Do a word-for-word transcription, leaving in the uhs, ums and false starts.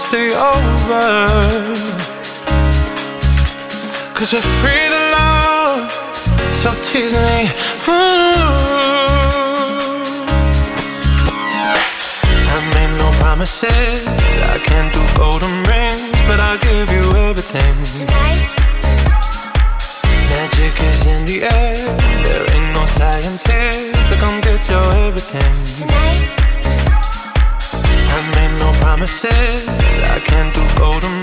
stay over. Cause we're free to love, so tease me. Ooh. I made no promises, I can't do golden rings, but I'll give you everything. Tonight. Magic is in the air, there ain't no science here to come get your everything. Tonight. I made no promises, I can't do golden